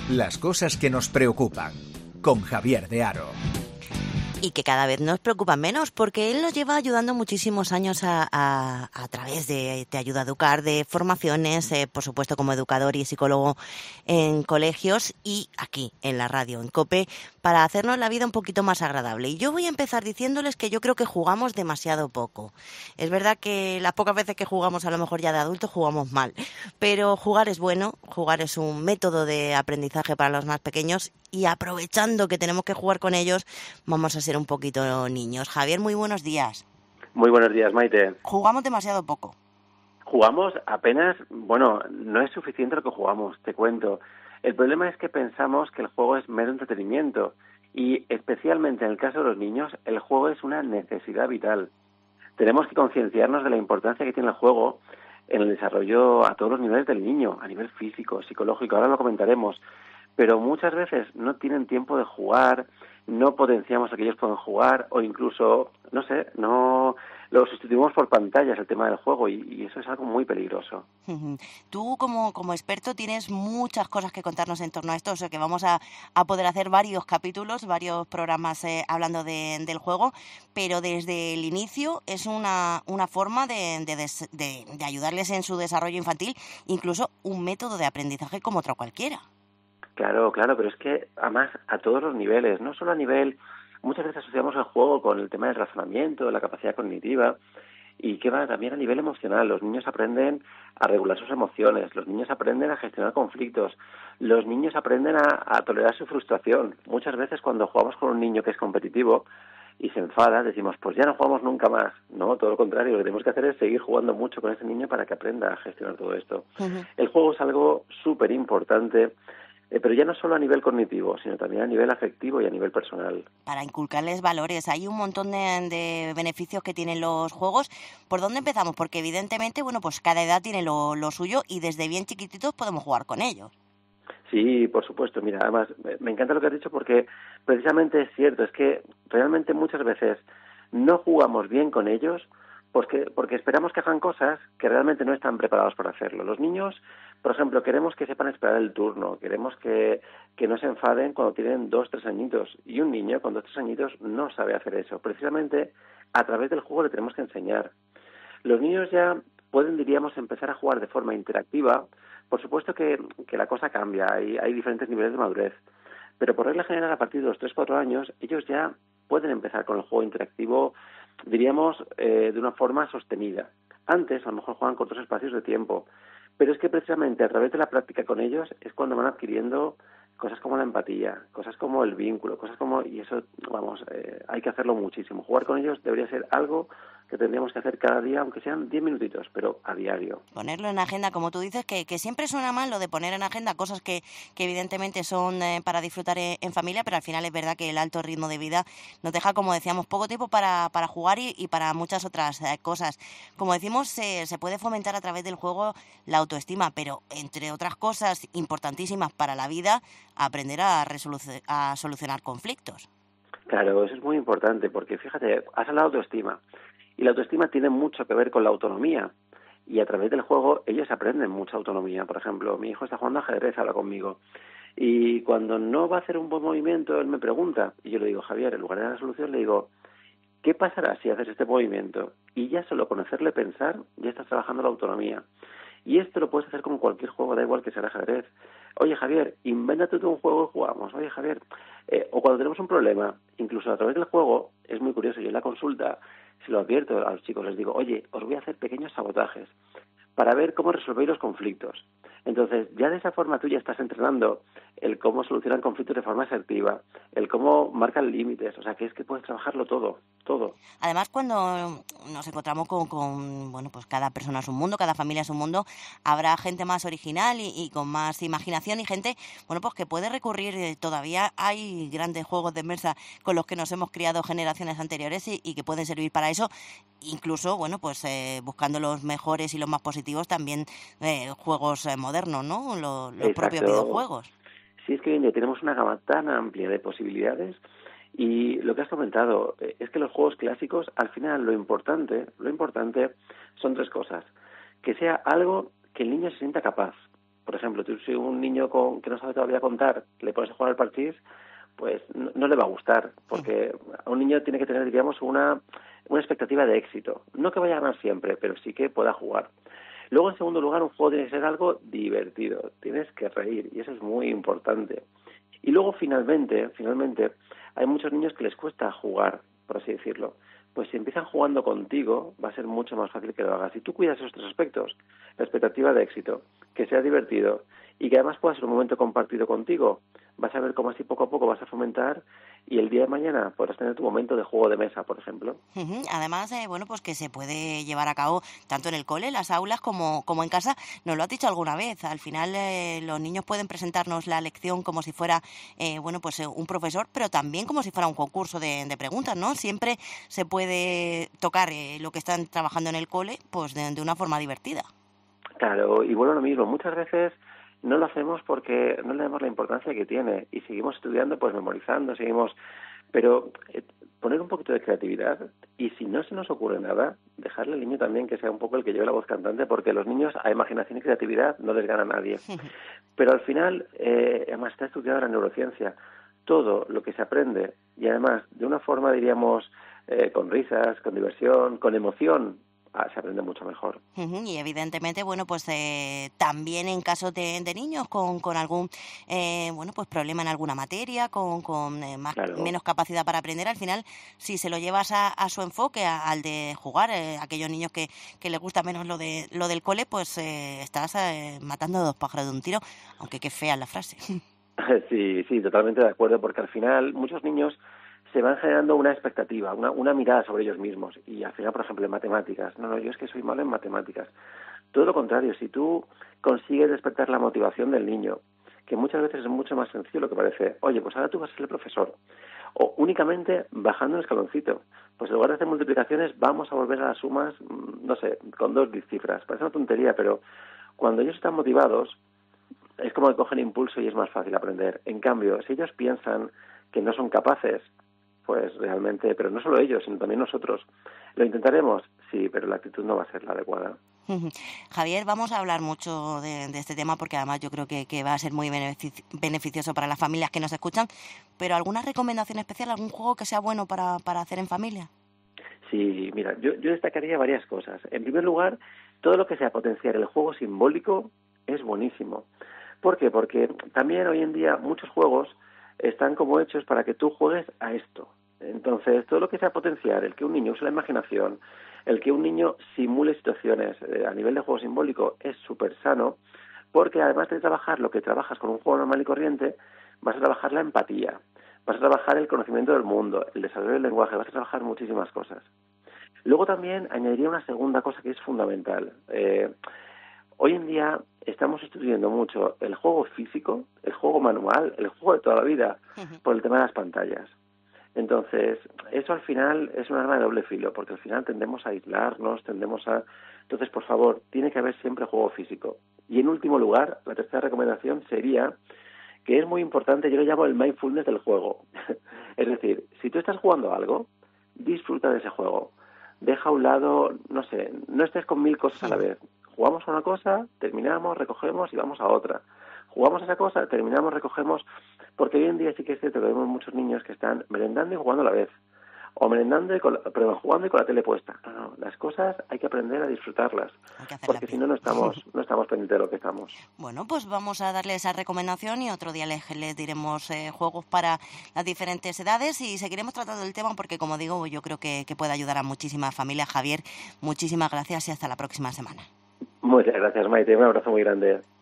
Las cosas que nos preocupan, con Javier de Haro. Y que cada vez nos preocupan menos, porque él nos lleva ayudando muchísimos años a través de Te Ayuda a Educar, de formaciones, por supuesto como educador y psicólogo en colegios y aquí en la radio, en COPE, para hacernos la vida un poquito más agradable. Y yo voy a empezar diciéndoles que yo creo que jugamos demasiado poco. Es verdad que las pocas veces que jugamos, a lo mejor ya de adultos, jugamos mal, pero jugar es bueno, jugar es un método de aprendizaje para los más pequeños y aprovechando que tenemos que jugar con ellos, vamos a ser un poquito niños. Javier, muy buenos días. Muy buenos días, Maite. Jugamos demasiado poco. Jugamos apenas, bueno, no es suficiente lo que jugamos, te cuento. El problema es que pensamos que el juego es mero entretenimiento y especialmente en el caso de los niños, el juego es una necesidad vital. Tenemos que concienciarnos de la importancia que tiene el juego en el desarrollo a todos los niveles del niño, a nivel físico, psicológico, ahora lo comentaremos. Pero muchas veces no tienen tiempo de jugar, no potenciamos a que ellos puedan jugar o incluso, no sé, no lo sustituimos por pantallas el tema del juego y eso es algo muy peligroso. Tú como experto tienes muchas cosas que contarnos en torno a esto, o sea que vamos a poder hacer varios capítulos, varios programas hablando del juego, pero desde el inicio es una forma de ayudarles en su desarrollo infantil, incluso un método de aprendizaje como otro cualquiera. Claro, pero es que además a todos los niveles, no solo a nivel, muchas veces asociamos el juego con el tema del razonamiento, de la capacidad cognitiva, y que va también a nivel emocional. Los niños aprenden a regular sus emociones, los niños aprenden a gestionar conflictos, los niños aprenden a tolerar su frustración. Muchas veces cuando jugamos con un niño que es competitivo y se enfada, decimos, pues ya no jugamos nunca más. No, todo lo contrario, lo que tenemos que hacer es seguir jugando mucho con ese niño para que aprenda a gestionar todo esto. El juego es algo súper importante, pero ya no solo a nivel cognitivo, sino también a nivel afectivo y a nivel personal. Para inculcarles valores. Hay un montón de beneficios que tienen los juegos. ¿Por dónde empezamos? Porque evidentemente, bueno, pues cada edad tiene lo suyo y desde bien chiquititos podemos jugar con ellos. Sí, por supuesto. Mira, además, me encanta lo que has dicho porque precisamente es cierto, es que realmente muchas veces no jugamos bien con ellos porque esperamos que hagan cosas que realmente no están preparados para hacerlo. Los niños, por ejemplo, queremos que sepan esperar el turno, queremos que no se enfaden cuando tienen 2, 3 añitos, y un niño con 2, 3 añitos no sabe hacer eso. Precisamente a través del juego le tenemos que enseñar. Los niños ya pueden, diríamos, empezar a jugar de forma interactiva. Por supuesto que la cosa cambia, hay diferentes niveles de madurez, pero por regla general a partir de los 3, 4 años ellos ya pueden empezar con el juego interactivo, diríamos, de una forma sostenida. Antes a lo mejor juegan cortos espacios de tiempo, pero es que precisamente a través de la práctica con ellos es cuando van adquiriendo cosas como la empatía, cosas como el vínculo, cosas como, y eso, vamos, hay que hacerlo muchísimo. Jugar con ellos debería ser algo que tendríamos que hacer cada día, aunque sean 10 minutitos, pero a diario. Ponerlo en agenda, como tú dices, que siempre suena mal lo de poner en agenda cosas que evidentemente son para disfrutar en familia, pero al final es verdad que el alto ritmo de vida nos deja, como decíamos, poco tiempo para jugar y para muchas otras cosas. Como decimos, se puede fomentar a través del juego la autoestima, pero entre otras cosas importantísimas para la vida, aprender a solucionar conflictos. Claro, eso es muy importante, porque fíjate, has hablado de autoestima, y la autoestima tiene mucho que ver con la autonomía, y a través del juego ellos aprenden mucha autonomía. Por ejemplo, mi hijo está jugando ajedrez ahora conmigo, y cuando no va a hacer un buen movimiento, él me pregunta, y yo le digo, Javier, en lugar de la solución, le digo, ¿qué pasará si haces este movimiento? Y ya solo con hacerle pensar, ya estás trabajando la autonomía. Y esto lo puedes hacer con cualquier juego, da igual que sea el ajedrez. Oye, Javier, invéntate tú un juego y jugamos. Oye, Javier, o cuando tenemos un problema, incluso a través del juego, es muy curioso, yo en la consulta, si lo advierto a los chicos, les digo, oye, os voy a hacer pequeños sabotajes para ver cómo resolvéis los conflictos. Entonces, ya de esa forma tú ya estás entrenando el cómo solucionar conflictos de forma asertiva, el cómo marcan límites, o sea, que es que puedes trabajarlo todo. Además, cuando nos encontramos con bueno, pues cada persona es un mundo, cada familia es un mundo, habrá gente más original y con más imaginación y gente, bueno, pues que puede recurrir, todavía hay grandes juegos de mesa con los que nos hemos criado generaciones anteriores y que pueden servir para eso. Incluso, bueno, pues buscando los mejores y los más positivos, también juegos modernos, ¿no? Los propios videojuegos. Sí, es que hoy en día tenemos una gama tan amplia de posibilidades y lo que has comentado es que los juegos clásicos, al final, lo importante son 3 cosas. Que sea algo que el niño se sienta capaz. Por ejemplo, tú si un niño que no sabe todavía contar le pones a jugar al parchís, pues no le va a gustar, porque a un niño tiene que tener, diríamos, una expectativa de éxito. No que vaya a ganar siempre, pero sí que pueda jugar. Luego, en segundo lugar, un juego tiene que ser algo divertido, tienes que reír, y eso es muy importante. Y luego, finalmente, hay muchos niños que les cuesta jugar, por así decirlo. Pues si empiezan jugando contigo, va a ser mucho más fácil que lo hagas. Si tú cuidas esos tres aspectos, la expectativa de éxito, que sea divertido y que además pueda ser un momento compartido contigo, vas a ver cómo así poco a poco vas a fomentar y el día de mañana podrás tener tu momento de juego de mesa, por ejemplo. Además, bueno, pues que se puede llevar a cabo tanto en el cole, en las aulas, como en casa. Nos lo has dicho alguna vez. Al final, los niños pueden presentarnos la lección como si fuera, bueno, pues un profesor, pero también como si fuera un concurso de preguntas, ¿no? Siempre se puede tocar lo que están trabajando en el cole, pues de una forma divertida. Claro, y bueno, lo mismo. Muchas veces no lo hacemos porque no le damos la importancia que tiene y seguimos estudiando, pues memorizando, pero poner un poquito de creatividad y si no se nos ocurre nada, dejarle al niño también que sea un poco el que lleve la voz cantante, porque los niños a imaginación y creatividad no les gana nadie. Pero al final, además está estudiada la neurociencia, todo lo que se aprende y además de una forma, diríamos, con risas, con diversión, con emoción, se aprende mucho mejor. Y evidentemente, bueno, pues también en caso de niños con algún, bueno, pues problema en alguna materia, con menos capacidad para aprender, al final, si se lo llevas a su enfoque, al de jugar, aquellos niños que les gusta menos lo del cole, pues estás matando a dos pájaros de un tiro, aunque qué fea es la frase. Sí, totalmente de acuerdo, porque al final muchos niños se van generando una expectativa, una mirada sobre ellos mismos. Y al final, por ejemplo, en matemáticas, no, yo es que soy malo en matemáticas. Todo lo contrario, si tú consigues despertar la motivación del niño, que muchas veces es mucho más sencillo lo que parece, oye, pues ahora tú vas a ser el profesor. O únicamente bajando un escaloncito. Pues en lugar de hacer multiplicaciones, vamos a volver a las sumas, no sé, con 2 cifras. Parece una tontería, pero cuando ellos están motivados, es como que cogen impulso y es más fácil aprender. En cambio, si ellos piensan que no son capaces, pues realmente, pero no solo ellos, sino también nosotros. ¿Lo intentaremos? Sí, pero la actitud no va a ser la adecuada. Javier, vamos a hablar mucho de este tema porque además yo creo que va a ser muy beneficioso para las familias que nos escuchan, pero ¿alguna recomendación especial, algún juego que sea bueno para hacer en familia? Sí, mira, yo destacaría varias cosas. En primer lugar, todo lo que sea potenciar el juego simbólico es buenísimo. ¿Por qué? Porque también hoy en día muchos juegos están como hechos para que tú juegues a esto. Entonces, todo lo que sea potenciar, el que un niño use la imaginación, el que un niño simule situaciones a nivel de juego simbólico es súper sano, porque además de trabajar lo que trabajas con un juego normal y corriente, vas a trabajar la empatía, vas a trabajar el conocimiento del mundo, el desarrollo del lenguaje, vas a trabajar muchísimas cosas. Luego también añadiría una segunda cosa que es fundamental. Hoy en día estamos estudiando mucho el juego físico, el juego manual, el juego de toda la vida, por el tema de las pantallas. Entonces, eso al final es un arma de doble filo, porque al final tendemos a aislarnos, Entonces, por favor, tiene que haber siempre juego físico. Y en último lugar, la tercera recomendación sería que es muy importante, yo lo llamo el mindfulness del juego. Es decir, si tú estás jugando algo, disfruta de ese juego. Deja a un lado, no sé, no estés con 1000 cosas a la vez. Jugamos a una cosa, terminamos, recogemos y vamos a otra. Jugamos a esa cosa, terminamos, recogemos, porque hoy en día sí que es cierto que vemos muchos niños que están merendando y jugando a la vez. O merendando jugando y con la tele puesta. No, las cosas hay que aprender a disfrutarlas, porque si no, no estamos pendientes de lo que estamos. Bueno, pues vamos a darle esa recomendación y otro día les diremos juegos para las diferentes edades y seguiremos tratando el tema porque, como digo, yo creo que puede ayudar a muchísimas familias. Javier, muchísimas gracias y hasta la próxima semana. Muchas gracias, Maite. Un abrazo muy grande.